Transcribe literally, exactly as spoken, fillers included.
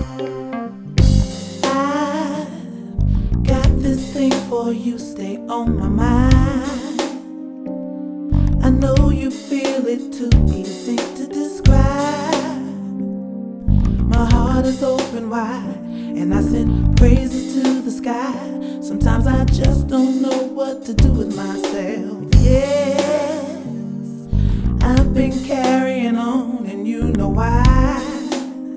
I got this thing for you, stay on my mind. I know you feel it too easy to describe. My heart is open wide, and I send praises to the sky. Sometimes I just don't know what to do with myself. Yes, I've been carrying on, and you know why.